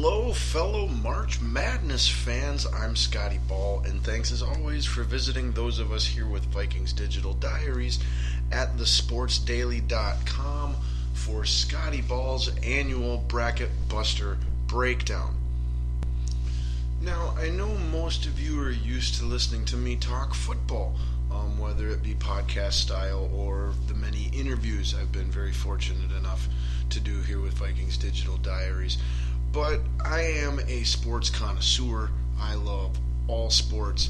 Hello, fellow March Madness fans. I'm Scotty Ball, and thanks as always for visiting those of us here with Vikings Digital Diaries at thesportsdaily.com for Scotty Ball's annual Bracket Buster Breakdown. Now, I know most of you are used to listening to me talk football, whether it be podcast style or the many interviews I've been very fortunate enough to do here with Vikings Digital Diaries. But I am a sports connoisseur. I love all sports.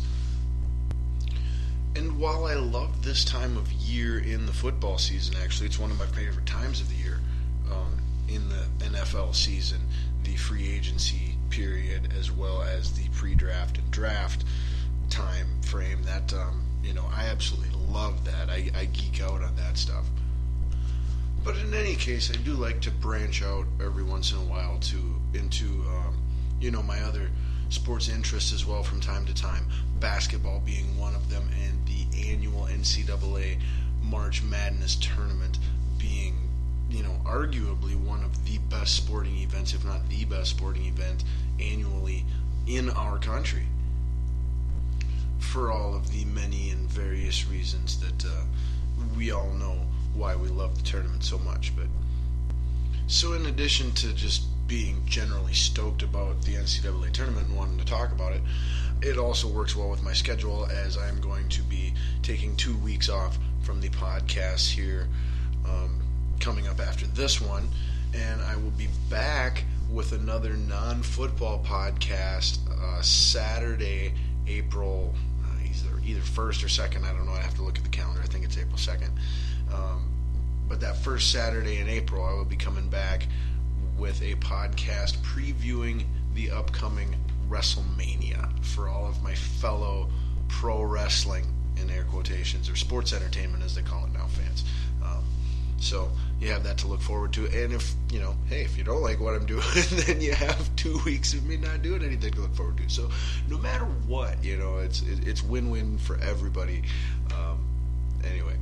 And while I love this time of year in the football season, actually, it's one of my favorite times of the year in the NFL season, the free agency period, as well as the pre-draft and draft time frame. That, I absolutely love that. I geek out on that stuff. But in any case, I do like to branch out every once in a while into my other sports interests as well from time to time. Basketball being one of them, and the annual NCAA March Madness tournament being, arguably one of the best sporting events, if not the best sporting event annually in our country. For all of the many and various reasons that we all know why we love the tournament so much. But so in addition to just being generally stoked about the NCAA tournament and wanting to talk about it, it also works well with my schedule, as I'm going to be taking 2 weeks off from the podcast here coming up after this one, and I will be back with another non-football podcast Saturday, April either 1st or 2nd. I don't know. I have to look at the calendar. I think it's April 2nd. But that first Saturday in April, I will be coming back with a podcast previewing the upcoming WrestleMania for all of my fellow pro wrestling, in air quotations, or sports entertainment as they call it now, fans. So you have that to look forward to. And if you don't like what I'm doing, then you have 2 weeks of me not doing anything to look forward to. So no matter what, it's win-win for everybody. Anyway.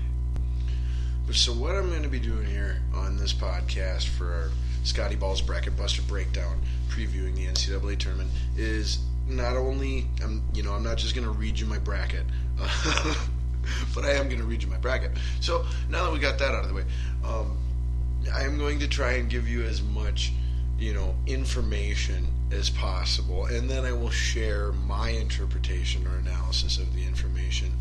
So what I'm going to be doing here on this podcast for our Scotty Ball's Bracket Buster Breakdown, previewing the NCAA tournament, is not only, I'm not just going to read you my bracket, but I am going to read you my bracket. So now that we got that out of the way, I am going to try and give you as much, information as possible, and then I will share my interpretation or analysis of the information.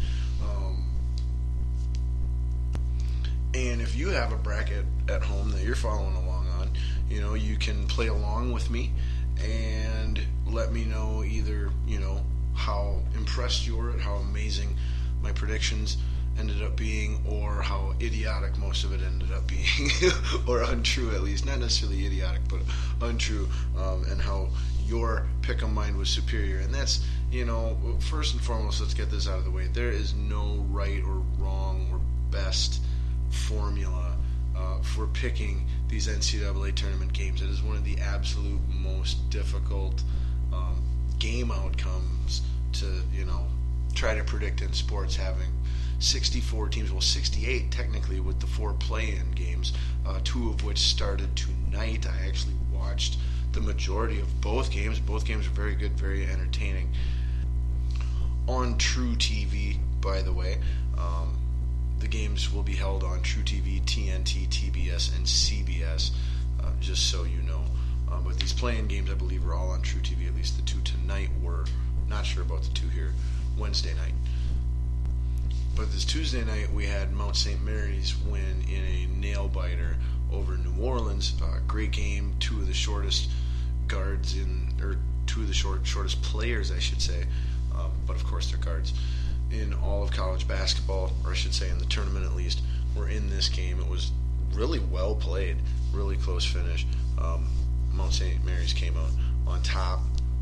And if you have a bracket at home that you're following along on, you can play along with me and let me know either, how impressed you were at how amazing my predictions ended up being, or how idiotic most of it ended up being, or untrue at least. Not necessarily idiotic, but untrue, and how your pick-em mind was superior. And that's, first and foremost, let's get this out of the way. There is no right or wrong or best formula for picking these NCAA tournament games. It is one of the absolute most difficult game outcomes to try to predict in sports, having 64 teams, 68 technically with the 4 play-in games, 2 of which started tonight. I actually watched the majority of both games. Both games are very good, very entertaining. On True TV, by the way. The games will be held on True TV, TNT, TBS, and CBS, just so you know. But these play-in games, I believe, are all on True TV. At least the 2 tonight were. Not sure about the 2 here Wednesday night. But this Tuesday night, we had Mount St. Mary's win in a nail-biter over New Orleans. Great game. 2 of the shortest guards or 2 of the shortest players, I should say. But of course, they're guards. In all of college basketball, or I should say in the tournament at least, were in this game. It was really well played, really close finish. Mount St. Mary's came out on top.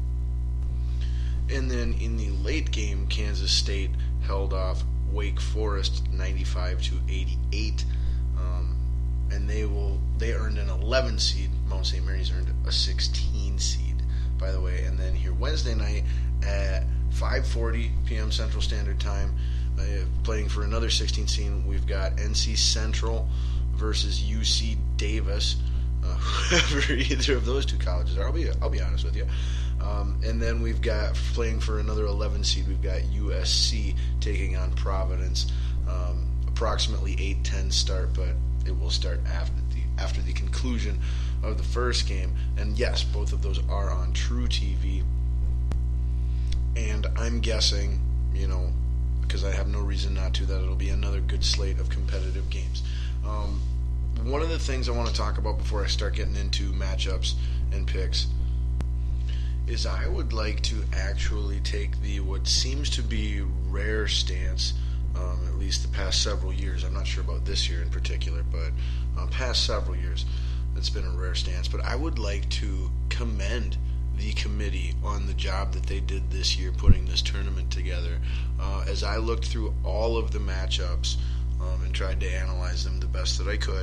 And then in the late game, Kansas State held off Wake Forest 95-88, and they earned an 11 seed. Mount St. Mary's earned a 16 seed, by the way. And then here Wednesday night at 5:40 p.m. Central Standard Time, playing for another 16 seed, we've got NC Central versus UC Davis. whoever either of those two colleges are. I'll be honest with you. And then we've got, playing for another 11 seed, we've got USC taking on Providence. Approximately 8:10 start, but it will start after the conclusion of the first game. And yes, both of those are on True TV. And I'm guessing, because I have no reason not to, that it'll be another good slate of competitive games. One of the things I want to talk about before I start getting into matchups and picks is I would like to actually take what seems to be rare stance, at least the past several years. I'm not sure about this year in particular, but past several years it's been a rare stance. But I would like to commend the committee on the job that they did this year putting this tournament together. As I looked through all of the matchups and tried to analyze them the best that I could,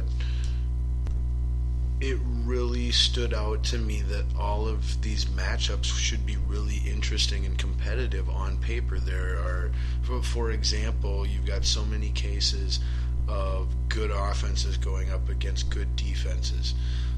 it really stood out to me that all of these matchups should be really interesting and competitive on paper. There are, for example, you've got so many cases of good offenses going up against good defenses,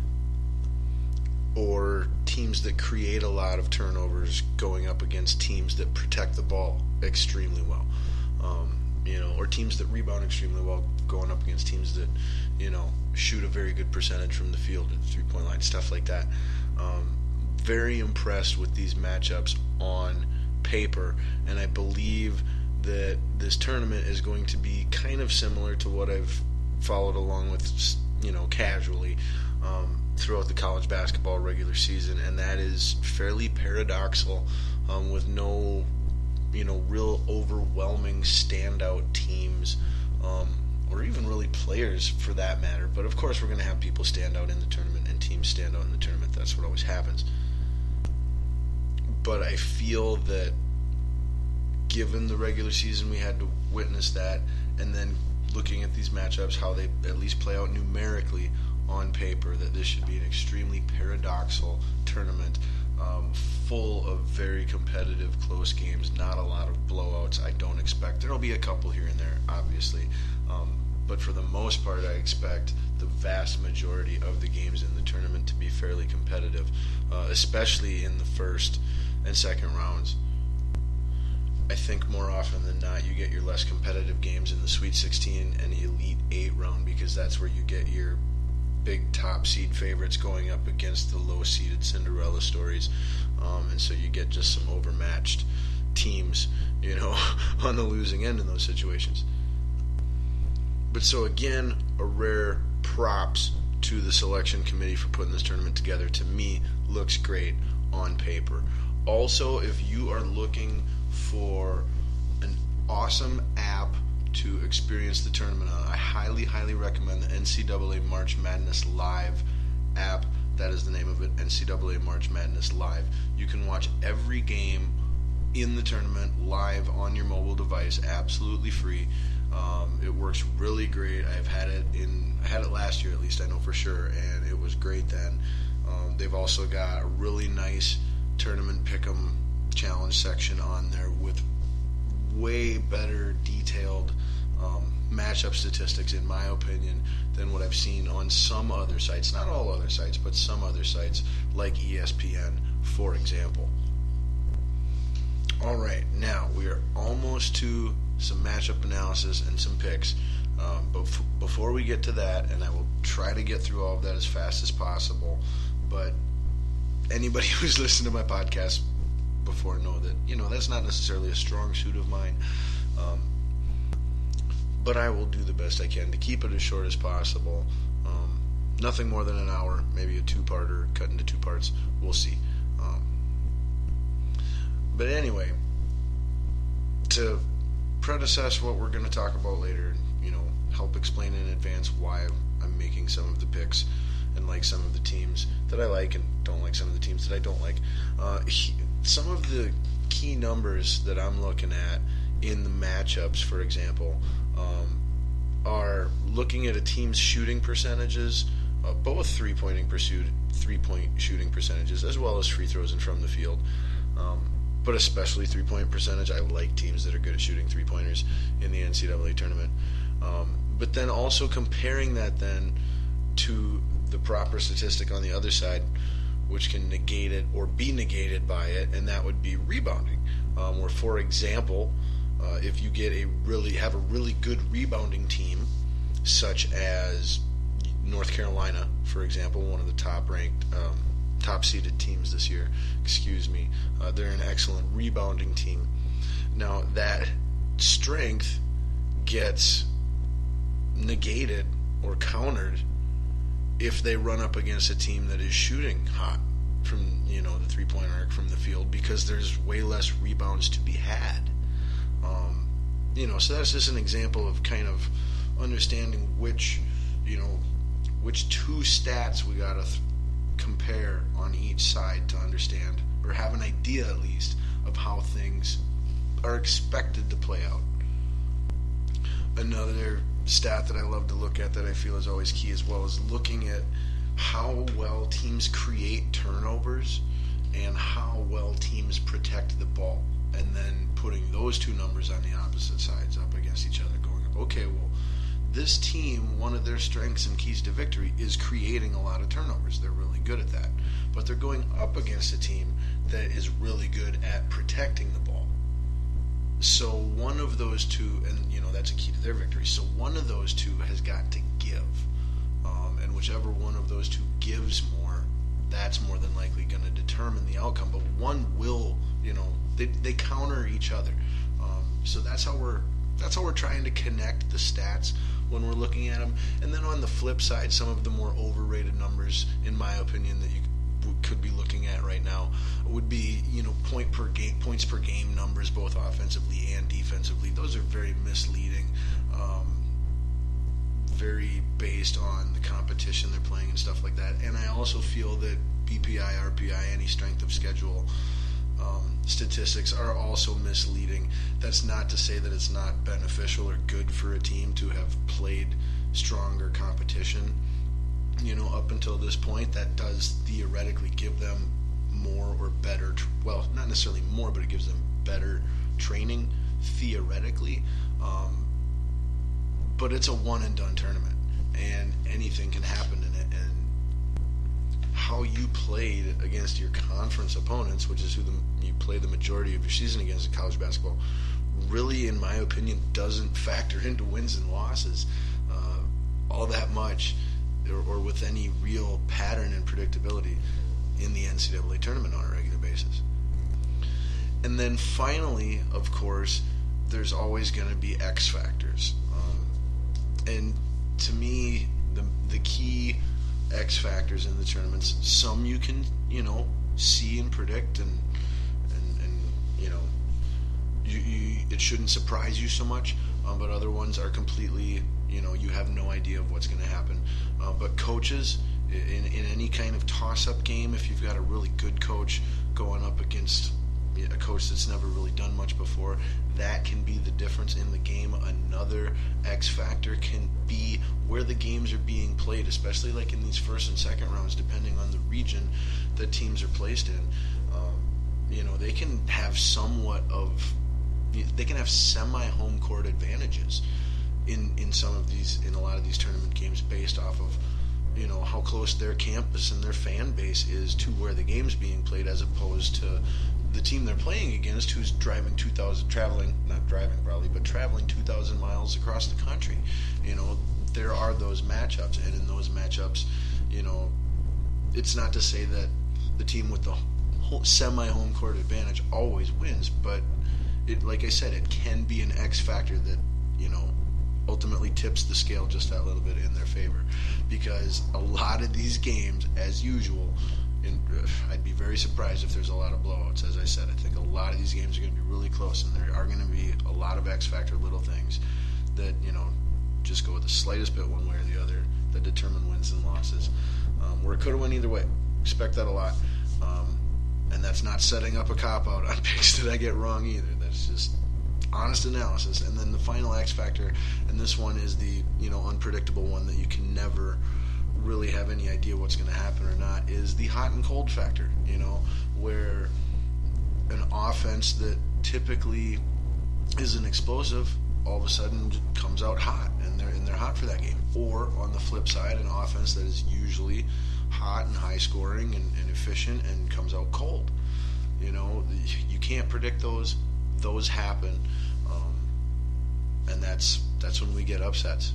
or teams that create a lot of turnovers going up against teams that protect the ball extremely well, or teams that rebound extremely well going up against teams that, shoot a very good percentage from the field at the three-point line, stuff like that. Very impressed with these matchups on paper, and I believe that this tournament is going to be kind of similar to what I've followed along with, casually throughout the college basketball regular season, and that is fairly paradoxical, with no, real overwhelming standout teams, or even really players for that matter. But of course we're going to have people stand out in the tournament and teams stand out in the tournament. That's what always happens. But I feel that given the regular season, we had to witness that, and then looking at these matchups, how they at least play out numerically on paper, that this should be an extremely paradoxical tournament, full of very competitive, close games, not a lot of blowouts. I don't expect. There will be a couple here and there, obviously, but for the most part, I expect the vast majority of the games in the tournament to be fairly competitive, especially in the first and second rounds. I think more often than not, you get your less competitive games in the Sweet 16 and the Elite 8 round, because that's where you get your big top seed favorites going up against the low seeded Cinderella stories, and so you get just some overmatched teams, on the losing end in those situations. But so again, a rare props to the selection committee for putting this tournament together. To me, looks great on paper. Also, if you are looking for an awesome app to experience the tournament on, I highly, highly recommend the NCAA March Madness Live app. That is the name of it, NCAA March Madness Live. You can watch every game in the tournament live on your mobile device, absolutely free. It works really great. I had it last year, at least I know for sure, and it was great then. They've also got a really nice tournament pick'em challenge section on there with way better detailed matchup statistics, in my opinion, than what I've seen on some other sites. Not all other sites, but some other sites like ESPN, for example. All right, now we are almost to some matchup analysis and some picks. But before we get to that, and I will try to get through all of that as fast as possible, but anybody who's listened to my podcast before know that, that's not necessarily a strong suit of mine. But I will do the best I can to keep it as short as possible. Nothing more than an hour, maybe a two-parter, cut into two parts. We'll see. But anyway, to predecess what we're going to talk about later, help explain in advance why I'm making some of the picks and like some of the teams that I like and don't like some of the teams that I don't like. Some of the key numbers that I'm looking at in the matchups, for example, are looking at a team's shooting percentages, both three-point shooting percentages, as well as free throws and from the field. But especially three-point percentage. I like teams that are good at shooting three-pointers in the NCAA tournament. But then also comparing that then to the proper statistic on the other side, which can negate it or be negated by it, and that would be rebounding. Where, for example, if you have a really good rebounding team, such as North Carolina, for example, one of the top-ranked, top-seeded teams this year. They're an excellent rebounding team. Now, that strength gets negated or countered if they run up against a team that is shooting hot from the three-point arc from the field, because there's way less rebounds to be had. So that's just an example of kind of understanding which two stats we got to compare on each side to understand, or have an idea at least, of how things are expected to play out. Another stat that I love to look at that I feel is always key as well is looking at how well teams create turnovers and how well teams protect the ball, and then putting those two numbers on the opposite sides up against each other, going, okay, well, this team, one of their strengths and keys to victory is creating a lot of turnovers. They're really good at that. But they're going up against a team that is really good at protecting the ball. So one of those two, and that's a key to their victory, so one of those two has got to give. And whichever one of those two gives more, that's more than likely going to determine the outcome. But one will, they counter each other. So that's how we're trying to connect the stats when we're looking at them. And then on the flip side, some of the more overrated numbers, in my opinion, that you could be looking at right now would be, points per game numbers, both offensively and defensively. Those are very misleading, very based on the competition they're playing and stuff like that. And I also feel that BPI, RPI, any strength of schedule statistics are also misleading. That's not to say that it's not beneficial or good for a team to have played stronger competition, up until this point. That does theoretically give them more or better, not necessarily more, but it gives them better training, theoretically. But it's a one-and-done tournament, and anything can happen in it. And how you played against your conference opponents, which is who you play the majority of your season against in college basketball, really, in my opinion, doesn't factor into wins and losses all that much, or with any real pattern and predictability in the NCAA tournament on a regular basis. And then finally, of course, there's always going to be X factors. And to me, the key X factors in the tournaments, some you can, see and predict, and it shouldn't surprise you so much, but other ones are completely, you have no idea of what's going to happen. But coaches, in any kind of toss-up game, if you've got a really good coach going up against a coach that's never really done much before, that can be the difference in the game. Another X factor can be where the games are being played, especially like in these first and second rounds, depending on the region that teams are placed in. They can have semi-home court advantages in a lot of these tournament games, based off of how close their campus and their fan base is to where the game's being played, as opposed to the team they're playing against, who's traveling 2,000 miles across the country. There are those matchups, and in those matchups, it's not to say that the team with the semi-home court advantage always wins, but like I said, it can be an X factor that ultimately tips the scale just that little bit in their favor, because a lot of these games, as usual, I'd be very surprised if there's a lot of blowouts. As I said, I think a lot of these games are going to be really close, and there are going to be a lot of X factor little things that just go with the slightest bit one way or the other that determine wins and losses, where it could have went either way. Expect that a lot, and that's not setting up a cop-out on picks that I get wrong either. That's just honest analysis. And then the final X factor, and this one is the unpredictable one that you can never really have any idea what's going to happen or not, is the hot and cold factor. Where an offense that typically isn't explosive all of a sudden comes out hot, and they're hot for that game. Or on the flip side, an offense that is usually hot and high scoring and efficient and comes out cold. You can't predict those happen, and that's when we get upsets.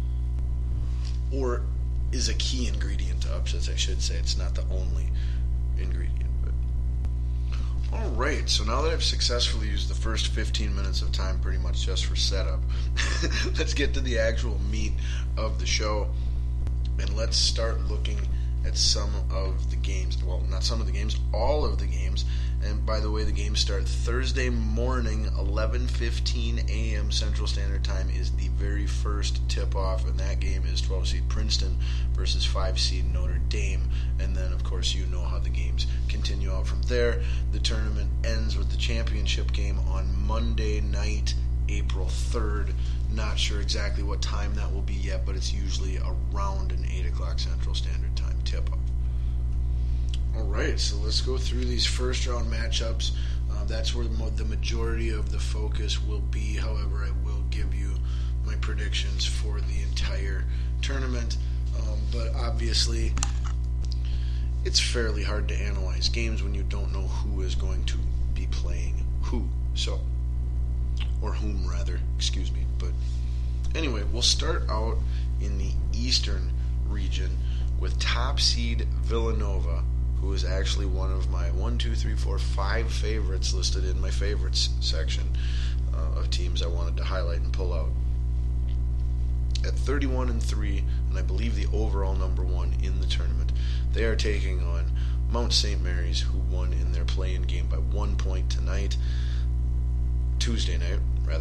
Or is a key ingredient to upsets, I should say. It's not the only ingredient. All right, so now that I've successfully used the first 15 minutes of time pretty much just for setup, let's get to the actual meat of the show, and let's start looking at some of the games. Well, not some of the games, all of the games. And by the way, the games start Thursday morning, 11:15 a.m. Central Standard Time is the very first tip-off, and that game is 12-seed Princeton versus 5-seed Notre Dame. And then, of course, you know how the games continue out from there. The tournament ends with the championship game on Monday night, April 3rd. Not sure exactly what time that will be yet, but it's usually around an 8 o'clock Central Standard Time tip-off. All right, so let's go through these first-round matchups. That's where the majority of the focus will be. However, I will give you my predictions for the entire tournament. But obviously, it's fairly hard to analyze games when you don't know who is going to be playing who. Or whom, rather. Excuse me. But anyway, we'll start out in the Eastern region with top seed Villanova, who is actually one of my 5 favorites listed in my favorites section of teams I wanted to highlight and pull out. At 31-3, and I believe the overall number 1 in the tournament, they are taking on Mount St. Mary's, who won in their play-in game by 1 point Tuesday night.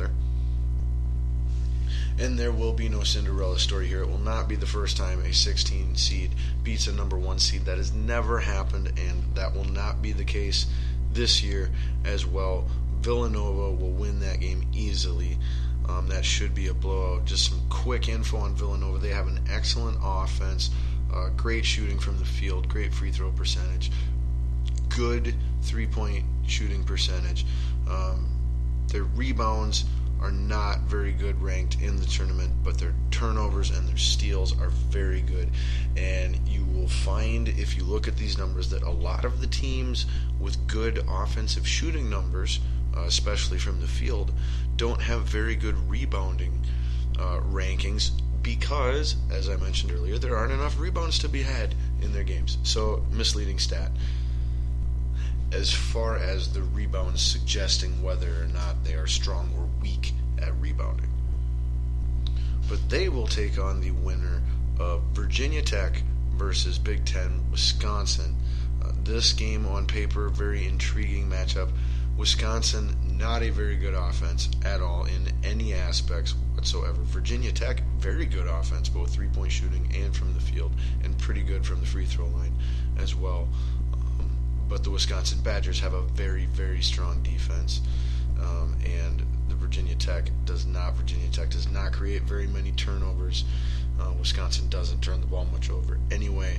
And there will be no Cinderella story here. It will not be the first time a 16 seed beats a number 1 seed. That has never happened, and that will not be the case this year as well. Villanova will win that game easily. That should be a blowout. Just some quick info on Villanova. They have an excellent offense, great shooting from the field, great free throw percentage, good three-point shooting percentage. Their rebounds are not very good ranked in the tournament, but their turnovers and their steals are very good. And you will find, if you look at these numbers, that a lot of the teams with good offensive shooting numbers, especially from the field, don't have very good rebounding rankings because, as I mentioned earlier, there aren't enough rebounds to be had in their games. So, misleading stat. As far as the rebounds suggesting whether or not they are strong or weak at rebounding. But they will take on the winner of Virginia Tech versus Big Ten Wisconsin. This game on paper, very intriguing matchup. Wisconsin, not a very good offense at all in any aspects whatsoever. Virginia Tech, very good offense, both three-point shooting and from the field, and pretty good from the free throw line as well. But the Wisconsin Badgers have a very, very strong defense, and the Virginia Tech does not create very many turnovers. Wisconsin doesn't turn the ball much over anyway.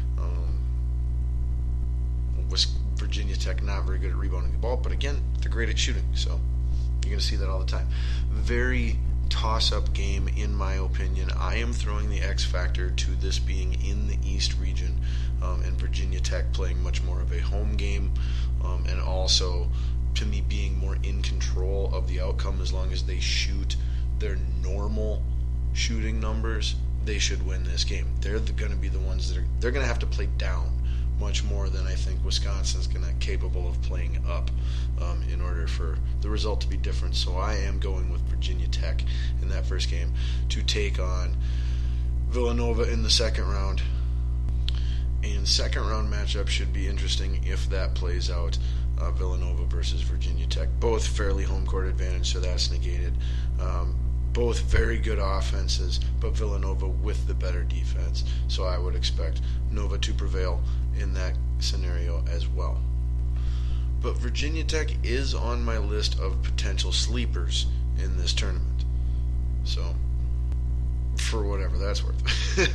Virginia Tech not very good at rebounding the ball, but again, they're great at shooting, so you're going to see that all the time. Very toss-up game, in my opinion. I am throwing the X factor to this being in the East region, and Virginia Tech playing much more of a home game, and also, to me, being more in control of the outcome. As long as they shoot their normal shooting numbers, they should win this game. They're going to be the ones that they're going to have to play down much more than I think Wisconsin's capable of playing up in order for the result to be different. So I am going with Virginia Tech in that first game to take on Villanova in the second round. And second round matchup should be interesting if that plays out. Villanova versus Virginia Tech. Both fairly home court advantage, so that's negated. Both very good offenses, but Villanova with the better defense. So I would expect Nova to prevail in that scenario as well. But Virginia Tech is on my list of potential sleepers in this tournament. So, for whatever that's worth.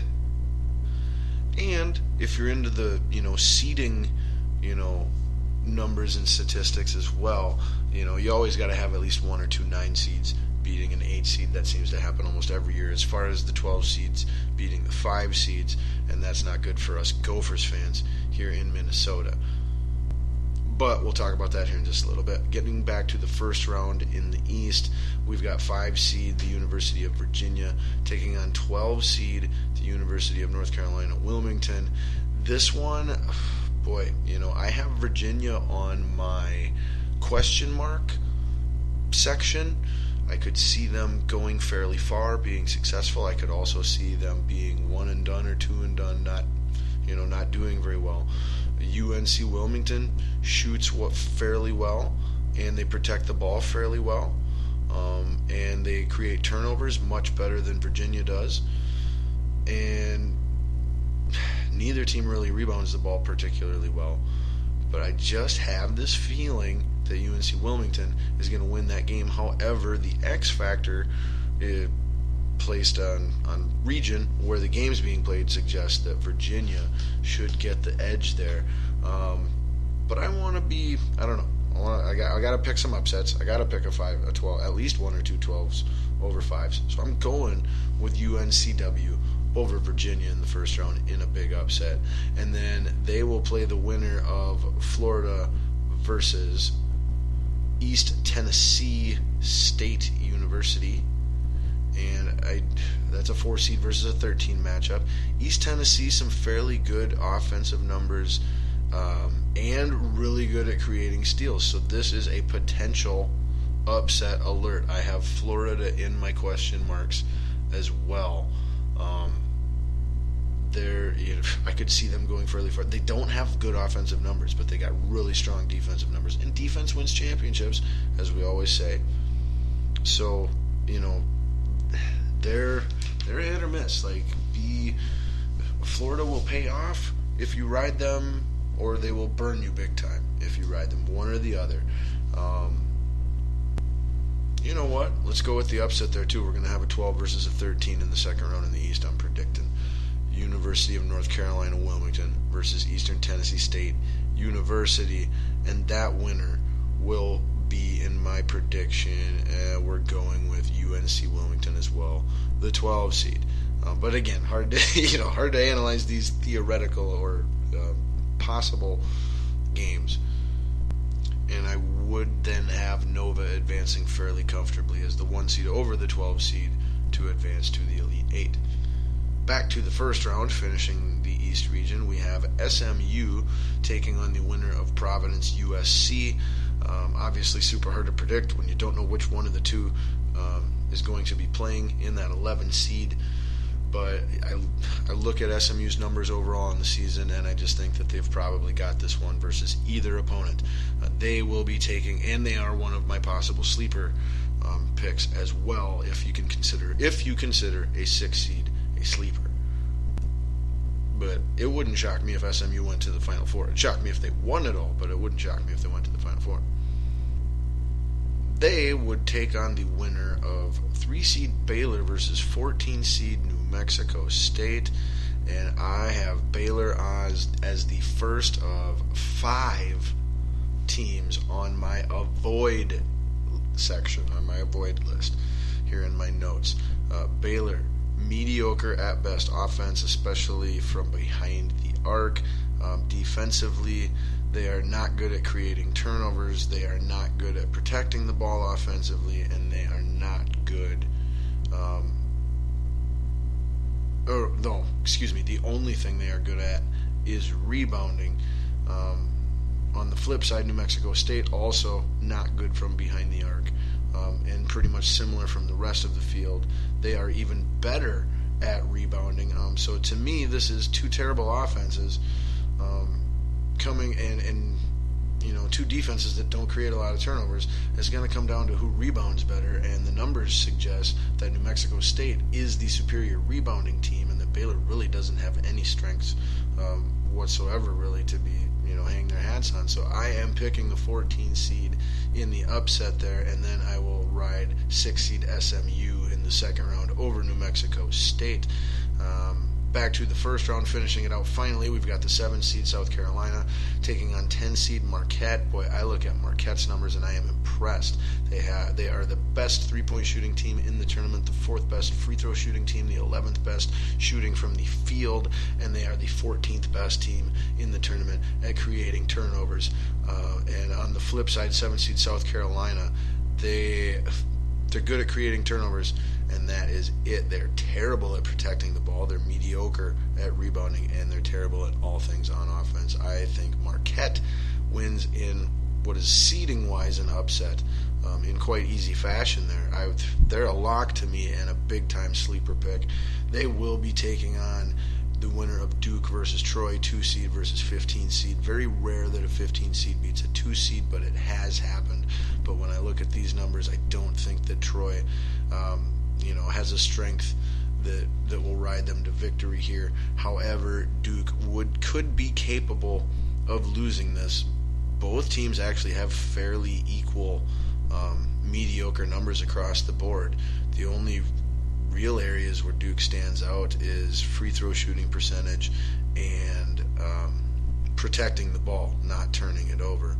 And if you're into the, seeding, numbers and statistics as well, you always got to have at least 1 or 2 9 seeds beating an 8 seed. That seems to happen almost every year, as far as the 12 seeds beating the 5 seeds, and that's not good for us Gophers fans here in Minnesota. But we'll talk about that here in just a little bit. Getting back to the first round in the East, we've got 5 seed, the University of Virginia, taking on 12 seed, the University of North Carolina, Wilmington. This one, boy, I have Virginia on my question mark section. I could see them going fairly far, being successful. I could also see them being 1 and done or 2 and done, not doing very well. UNC Wilmington shoots fairly well, and they protect the ball fairly well, and they create turnovers much better than Virginia does, and neither team really rebounds the ball particularly well. But I just have this feeling that UNC Wilmington is going to win that game. However, the X factor placed on region where the game's being played suggests that Virginia should get the edge there. But I want to be, I don't know. I got to pick some upsets. I got to pick a 12, at least 1 or 2 12s over 5s. So I'm going with UNCW over Virginia in the first round in a big upset. And then they will play the winner of Florida versus East Tennessee State University. And that's a 4 seed versus a 13 matchup. East Tennessee, some fairly good offensive numbers, and really good at creating steals. So this is a potential upset alert. I have Florida in my question marks as well. I could see them going fairly far. They don't have good offensive numbers, but they got really strong defensive numbers. And defense wins championships, as we always say. So, they're hit or miss. Florida will pay off if you ride them, or they will burn you big time if you ride them, one or the other. You know what? Let's go with the upset there too. We're going to have a 12 versus a 13 in the second round in the East. I'm predicting University of North Carolina Wilmington versus Eastern Tennessee State University, and that winner will be, in my prediction, we're going with UNC Wilmington as well, the 12 seed. But again, hard to analyze these theoretical or possible games. And I would then have Nova advancing fairly comfortably as the 1 seed over the 12 seed to advance to the Elite 8. Back to the first round, finishing the East region, we have SMU taking on the winner of Providence USC. Obviously super hard to predict when you don't know which one of the two is going to be playing in that 11 seed. But I look at SMU's numbers overall in the season, and I just think that they've probably got this one versus either opponent. They will be taking, and they are one of my possible sleeper picks as well, if you consider a 6 seed a sleeper. But it wouldn't shock me if SMU went to the Final Four. It'd shock me if they won it all, but it wouldn't shock me if they went to the Final Four. They would take on the winner of 3 seed Baylor versus 14 seed New Mexico State, and I have Baylor as the first of 5 teams on my avoid section, on my avoid list here in my notes. Baylor, mediocre at best offense, especially from behind the arc. Defensively, they are not good at creating turnovers. They are not good at protecting the ball offensively, and they are not good. The only thing they are good at is rebounding. On the flip side, New Mexico State also not good from behind the arc, and pretty much similar from the rest of the field. They are even better at rebounding. So to me, this is 2 terrible offenses coming and 2 defenses that don't create a lot of turnovers. It's going to come down to who rebounds better, and the numbers suggest that New Mexico State is the superior rebounding team, and that Baylor really doesn't have any strengths whatsoever really to be hang their hats on. So I am picking the 14 seed in the upset there, and then I will ride 6 seed SMU in the second round over New Mexico State. back to the first round, finishing it out finally, we've got the 7 seed South Carolina taking on 10 seed Marquette. Boy, I look at Marquette's numbers and I am impressed. They are the best 3-point shooting team in the tournament, the 4th best free throw shooting team, the 11th best shooting from the field, and they are the 14th best team in the tournament at creating turnovers. And on the flip side, 7 seed South Carolina, they're good at creating turnovers, and that is it. They're terrible at protecting the ball. They're mediocre at rebounding, and they're terrible at all things on offense. I think Marquette wins in what is seeding-wise an upset in quite easy fashion there. They're a lock to me and a big-time sleeper pick. They will be taking on the winner of Duke versus Troy, 2 seed versus 15 seed. Very rare that a 15 seed beats a 2 seed, but it has happened. But when I look at these numbers, I don't think that Troy has a strength that will ride them to victory here. However, Duke could be capable of losing this. Both teams actually have fairly equal mediocre numbers across the board. The only real areas where Duke stands out is free throw shooting percentage and protecting the ball, not turning it over.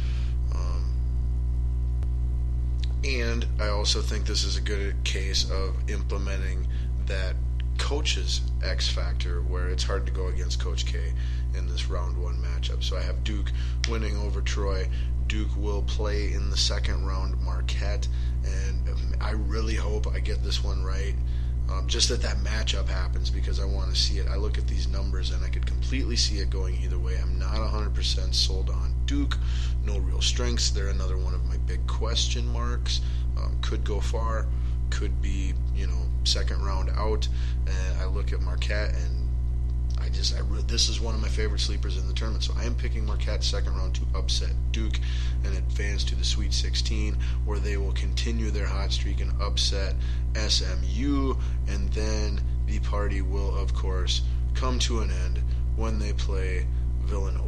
And I also think this is a good case of implementing that coach's X factor, where it's hard to go against Coach K in this round 1 matchup. So I have Duke winning over Troy. Duke will play in the second round Marquette, and I really hope I get this one right. Just that matchup happens, because I want to see it. I look at these numbers and I could completely see it going either way. I'm not 100% sold on Duke. No real strengths. They're another one of my big question marks. Could go far. Could be, second round out. And I look at Marquette and this is one of my favorite sleepers in the tournament. So I am picking Marquette second round to upset Duke and advance to the Sweet 16, where they will continue their hot streak and upset SMU, and then the party will, of course, come to an end when they play Villanova.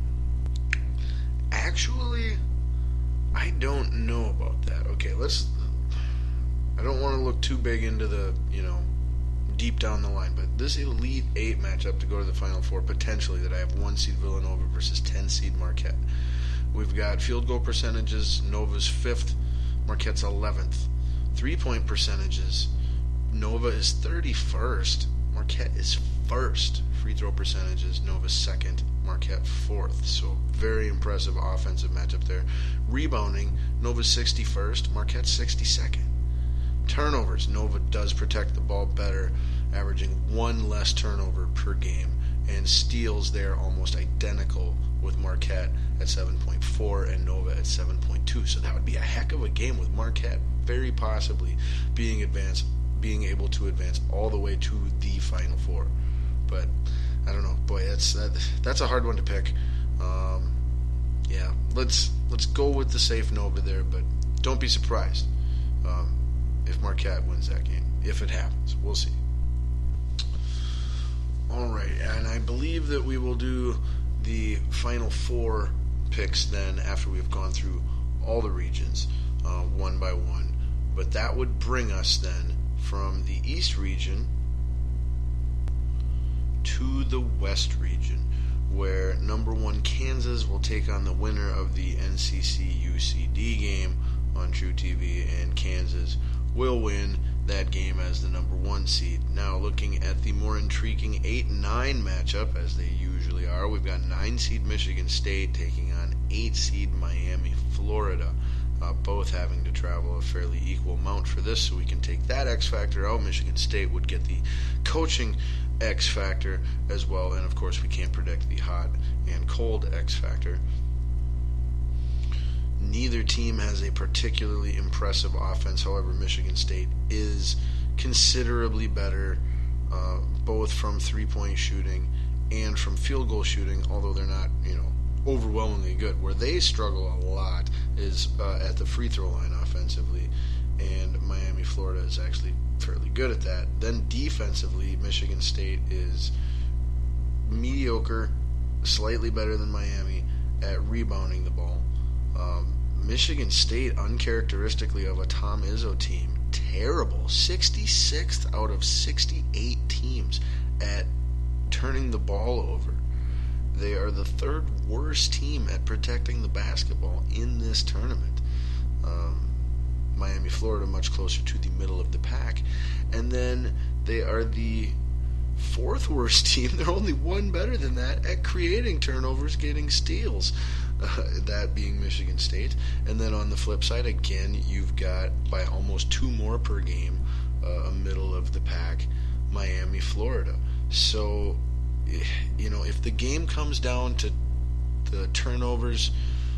Actually, I don't know about that. Okay, I don't want to look too big into the, deep down the line, but this Elite 8 matchup to go to the Final Four, potentially, that I have 1 seed Villanova versus 10 seed Marquette. We've got field goal percentages, Nova's 5th, Marquette's 11th. 3-point percentages, Nova is 31st, Marquette is 1st. Free throw percentages, Nova's 2nd, Marquette 4th. So very impressive offensive matchup there. Rebounding, Nova's 61st, Marquette's 62nd. Turnovers, Nova does protect the ball better, averaging 1 less turnover per game, and steals there almost identical with Marquette at 7.4 and Nova at 7.2. So that would be a heck of a game, with Marquette very possibly being able to advance all the way to the Final Four. But I don't know, boy, that's a hard one to pick. Let's go with the safe Nova there, but don't be surprised if Marquette wins that game. If it happens, we'll see. All right, and I believe that we will do the Final Four picks then after we've gone through all the regions one by one. But that would bring us then from the East region to the West region, where number 1 Kansas will take on the winner of the NCC-UCD game on True TV, and Kansas will win that game as the number 1 seed. Now, looking at the more intriguing 8-9 matchup, as they usually are, we've got 9 seed Michigan State taking on 8 seed Miami, Florida. Both having to travel a fairly equal amount for this, so we can take that X factor out. Michigan State would get the coaching X factor as well, and of course we can't predict the hot and cold X factor. Neither team has a particularly impressive offense. However, Michigan State is considerably better, both from 3-point shooting and from field goal shooting, although they're not, overwhelmingly good. Where they struggle a lot is at the free throw line offensively, and Miami, Florida is actually fairly good at that. Then defensively, Michigan State is mediocre, slightly better than Miami at rebounding the ball. Michigan State, uncharacteristically of a Tom Izzo team, terrible. 66th out of 68 teams at turning the ball over. They are the third worst team at protecting the basketball in this tournament. Miami, Florida, much closer to the middle of the pack. And then they are the fourth worst team. They're only one better than that at creating turnovers, getting steals. That being Michigan State. And then on the flip side, again, you've got, by almost 2 more per game, a middle of the pack, Miami, Florida. So, if the game comes down to the turnovers,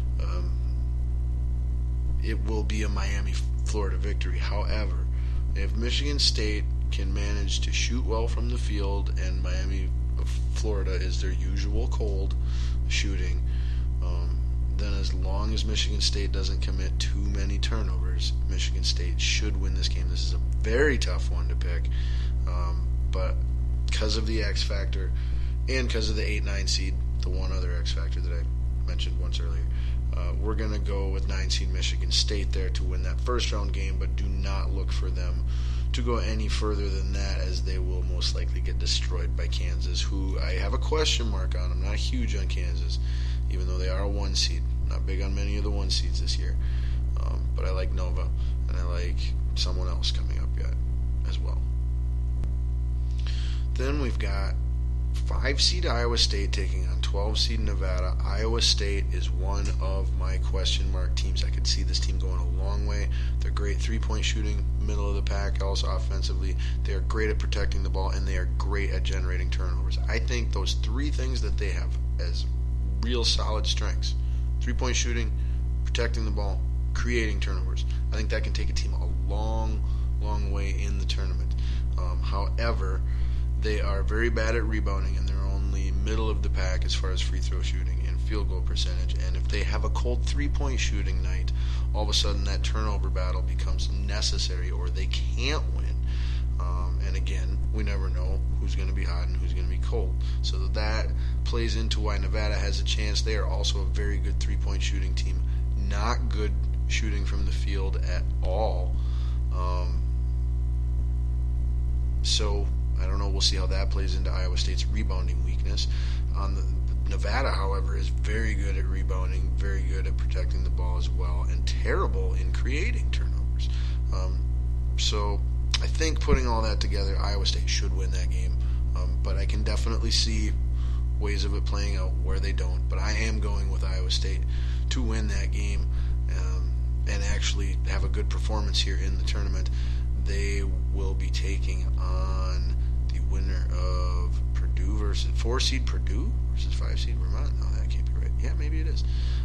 it will be a Miami, Florida victory. However, if Michigan State can manage to shoot well from the field and Miami, Florida is their usual cold shooting, then as long as Michigan State doesn't commit too many turnovers, Michigan State should win this game. This is a very tough one to pick, but because of the X factor and because of the 8-9 seed, the one other X factor that I mentioned once earlier, we're going to go with 9 seed Michigan State there to win that first round game, but do not look for them to go any further than that, as they will most likely get destroyed by Kansas, who I have a question mark on. I'm not huge on Kansas, even though they are a 1 seed. Not big on many of the 1 seeds this year, but I like Nova, and I like someone else coming up yet as well. Then we've got 5 seed Iowa State taking on 12 seed Nevada. Iowa State is one of my question mark teams. I could see this team going a long way. They're great 3-point shooting, middle of the pack, also offensively. They are great at protecting the ball, and they are great at generating turnovers. I think those 3 things that they have as real solid strengths: 3-point shooting, protecting the ball, creating turnovers. I think that can take a team a long, long way in the tournament. However, they are very bad at rebounding, and they're only middle of the pack as far as free throw shooting and field goal percentage. And if they have a cold 3-point shooting night, all of a sudden that turnover battle becomes necessary, or they can't win. And again, we never know who's going to be hot and who's going to be cold. So that plays into why Nevada has a chance. They are also a very good 3-point shooting team. Not good shooting from the field at all. So I don't know. We'll see how that plays into Iowa State's rebounding weakness. Nevada, however, is very good at rebounding, very good at protecting the ball as well, and terrible in creating turnovers. So I think putting all that together, Iowa State should win that game. But I can definitely see ways of it playing out where they don't. But I am going with Iowa State to win that game and actually have a good performance here in the tournament. They will be taking on the winner of Purdue versus 4 seed Purdue versus 5 seed Vermont. No, that can't be right. Yeah, maybe it is.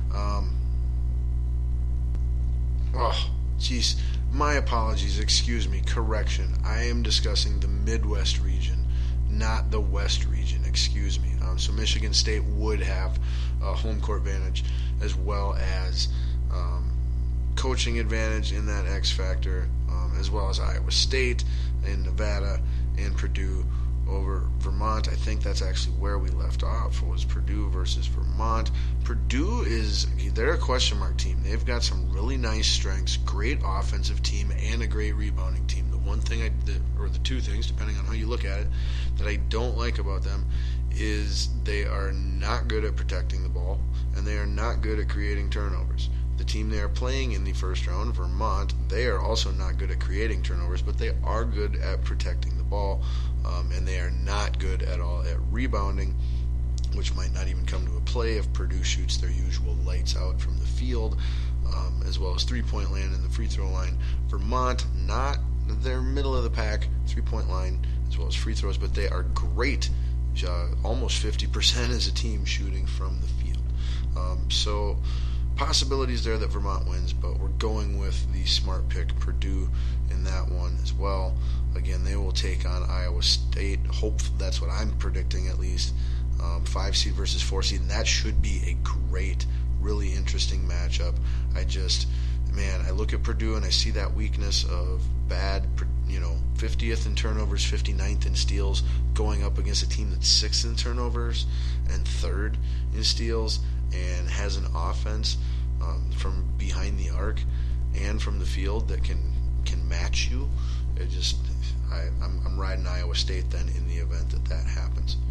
Jeez. My apologies. Excuse me. Correction. I am discussing the Midwest region, not the West region. Excuse me. So Michigan State would have a home court advantage as well as coaching advantage in that X factor, as well as Iowa State and Nevada and Purdue over Vermont. I think that's actually where we left off, was Purdue versus Vermont. Purdue they're a question mark team. They've got some really nice strengths, great offensive team, and a great rebounding team. The one thing or the 2 things, depending on how you look at it, that I don't like about them is they are not good at protecting the ball, and they are not good at creating turnovers. The team they are playing in the first round, Vermont, they are also not good at creating turnovers, but they are good at protecting the ball, and they are not good at all at rebounding, which might not even come to a play if Purdue shoots their usual lights out from the field, as well as 3-point land and the free throw line. Vermont, not their middle of the pack 3-point line as well as free throws, but they are great, almost 50% as a team shooting from the field. So possibilities there that Vermont wins, but we're going with the smart pick, Purdue, in that one as well. Again, they will take on Iowa State. That's what I'm predicting, at least. 5 seed versus 4 seed, and that should be a great, really interesting matchup. I look at Purdue and I see that weakness of bad, 50th in turnovers, 59th in steals, going up against a team that's 6th in turnovers and 3rd in steals, and has an offense from behind the arc and from the field that can match you. I'm riding Iowa State then in the event that happens.